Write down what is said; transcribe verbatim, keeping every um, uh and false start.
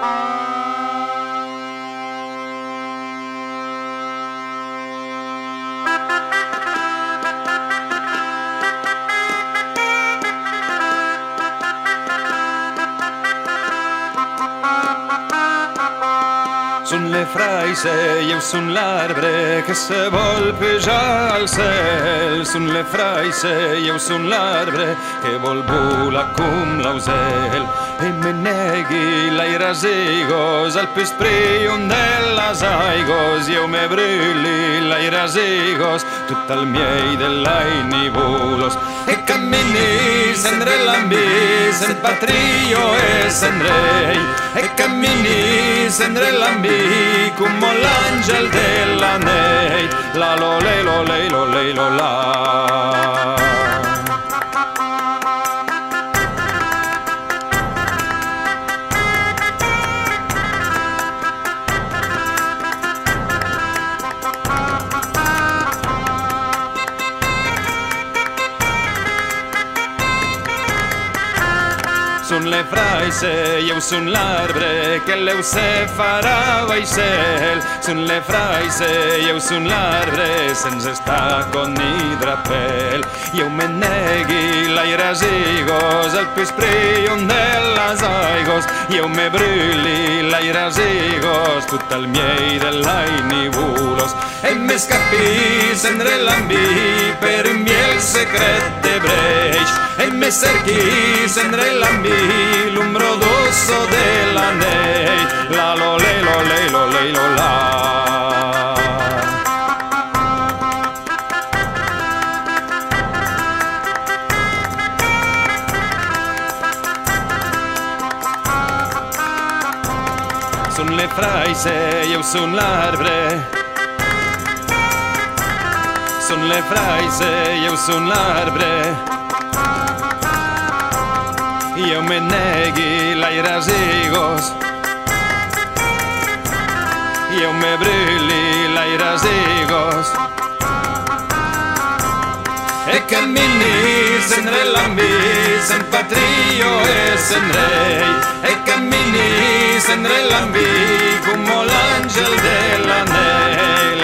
Són le fraise i eu són l'arbre que se vol pujar al cel. Són le fraise i eu són l'arbre que vol volar com l'ausel. E me neghi l'aire aigos al più sprion delles aigos. I eu me brulli l'aire aigos tot el miei dell'aini volos. E cammini sendre l'ambi, sen patrio e sen rei. E cammini sendre l'ambi come l'angel della nei. La lo le lo le lo le lo la. Són le fraise i eu són l'arbre que l'eu se farà baixel. Són le fraise i eu són l'arbre sense estar con ni drapel. I eu me negui l'aire aigos al più sprion de les aigos. I eu me brulli l'aire aigos tot el miei dell'aini volos. E m'escappi sendre l'ambi per un miel secret de breix. E me cerchi sendre l'ambi l'ombro d'osso della nei. La lo le lo le lo le lo la. Són le fraise i eu són l'arbre. Són le fraise i eu són l'arbre. I eu me negui l'aire aigos. I eu me brulli l'aire aigos. E cammini sendre l'ambi, sen patrio e sen rei. E cammini sendre l'ambi come l'angel della nei.